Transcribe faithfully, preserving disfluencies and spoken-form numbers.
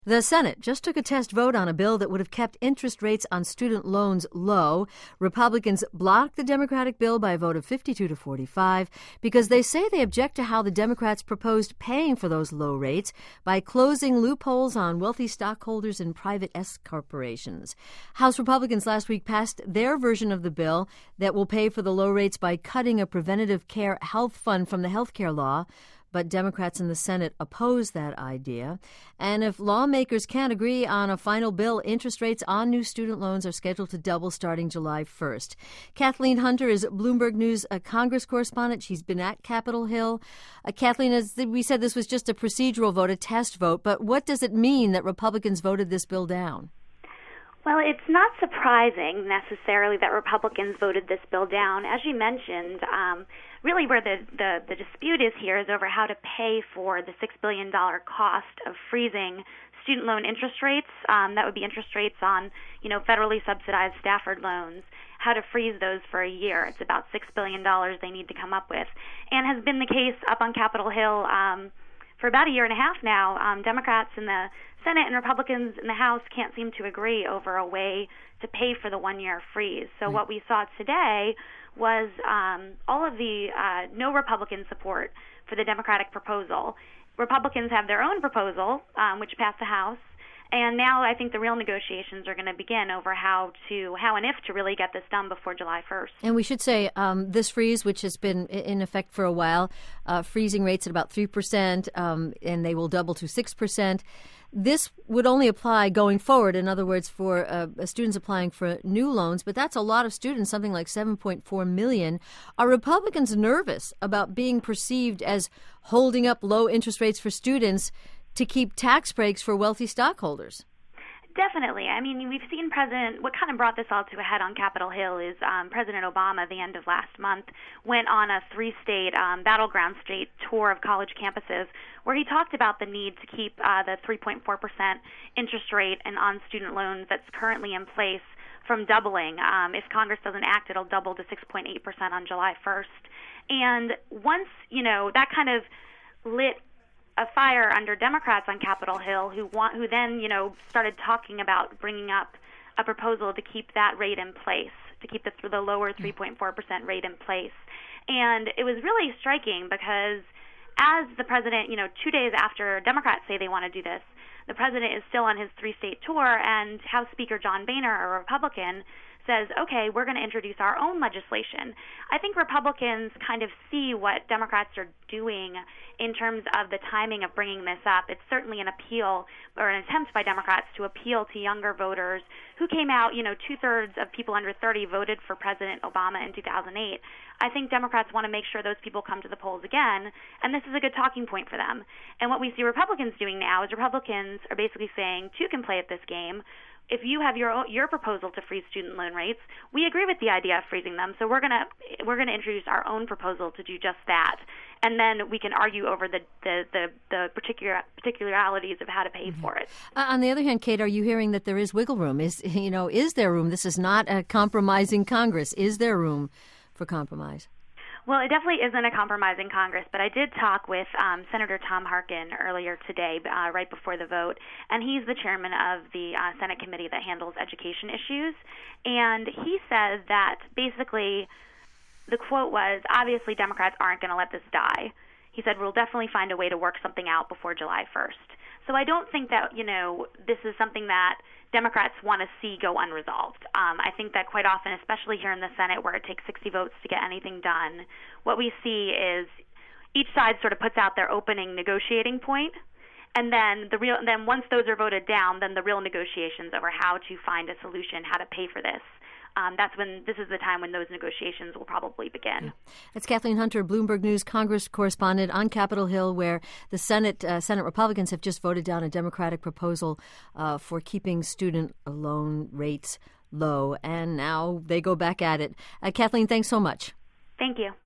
The Senate just took a test vote on a bill that would have kept interest rates on student loans low. Republicans blocked the Democratic bill by a vote of fifty-two to forty-five because they say they object to how the Democrats proposed paying for those low rates by closing loopholes on wealthy stockholders in private S corporations. House Republicans last week passed their version of the bill that will pay for the low rates by cutting a preventative care health fund from the health care law. But Democrats in the Senate oppose that idea. And if lawmakers can't agree on a final bill, interest rates on new student loans are scheduled to double starting July first. Kathleen Hunter is Bloomberg News a Congress correspondent. She's been at Capitol Hill. Uh, Kathleen, as we said, this was just a procedural vote, a test vote. But what does it mean that Republicans voted this bill down? Well, it's not surprising necessarily that Republicans voted this bill down. As you mentioned, um, really where the, the, the dispute is here is over how to pay for the six billion dollars cost of freezing student loan interest rates. Um, that would be interest rates on, you know, federally subsidized Stafford loans, how to freeze those for a year. It's about six billion dollars they need to come up with, and has been the case up on Capitol Hill um, for about a year and a half now. Um, Democrats in the Senate and Republicans in the House can't seem to agree over a way to pay for the one-year freeze. So mm-hmm. what we saw today was um, all of the uh, no Republican support for the Democratic proposal. Republicans have their own proposal, um, which passed the House, and now I think the real negotiations are going to begin over how to, how and if to really get this done before July first. And we should say um, this freeze, which has been in effect for a while, uh, freezing rates at about three percent, um, and they will double to six percent. This would only apply going forward, in other words, for uh, students applying for new loans, but that's a lot of students, something like seven point four million. Are Republicans nervous about being perceived as holding up low interest rates for students to keep tax breaks for wealthy stockholders? Definitely. I mean, we've seen President, what kind of brought this all to a head on Capitol Hill is um, President Obama, at the end of last month, went on a three-state, um, battleground state tour of college campuses where he talked about the need to keep uh, the three point four percent interest rate and on student loans that's currently in place from doubling. Um, if Congress doesn't act, it'll double to six point eight percent on July first. And once, you know, that kind of lit a fire under Democrats on Capitol Hill who want, who then, you know, started talking about bringing up a proposal to keep that rate in place, to keep the, the lower three point four percent rate in place. And it was really striking because as the president, you know, two days after Democrats say they want to do this, the president is still on his three-state tour, and House Speaker John Boehner, a Republican, says, okay, we're going to introduce our own legislation. I think Republicans kind of see what Democrats are doing in terms of the timing of bringing this up. It's certainly an appeal or an attempt by Democrats to appeal to younger voters who came out, you know, two-thirds of people under thirty voted for President Obama in two thousand eight. I think Democrats want to make sure those people come to the polls again, and this is a good talking point for them. And what we see Republicans doing now is Republicans are basically saying, two can play at this game. If you have your your proposal to freeze student loan rates, we agree with the idea of freezing them. So we're gonna we're gonna introduce our own proposal to do just that, and then we can argue over the the the, the particular particularities of how to pay mm-hmm. for it. Uh, on the other hand, Kate, are you hearing that there is wiggle room? Is you know is there room? This is not a compromising Congress. Is there room for compromise? Well, it definitely isn't a compromising Congress, but I did talk with um, Senator Tom Harkin earlier today, uh, right before the vote, and he's the chairman of the uh, Senate committee that handles education issues, and he says that basically the quote was, obviously Democrats aren't going to let this die. He said, we'll definitely find a way to work something out before July first. So I don't think that, you know, this is something that Democrats want to see go unresolved. Um, I think that quite often, especially here in the Senate where it takes sixty votes to get anything done, what we see is each side sort of puts out their opening negotiating point, and then the real then once those are voted down, then the real negotiations over how to find a solution, how to pay for this. Um, that's when this is the time when those negotiations will probably begin. It's Kathleen Hunter, Bloomberg News Congress correspondent on Capitol Hill, where the Senate uh, Senate Republicans have just voted down a Democratic proposal uh, for keeping student loan rates low, and now they go back at it. Uh, Kathleen, thanks so much. Thank you.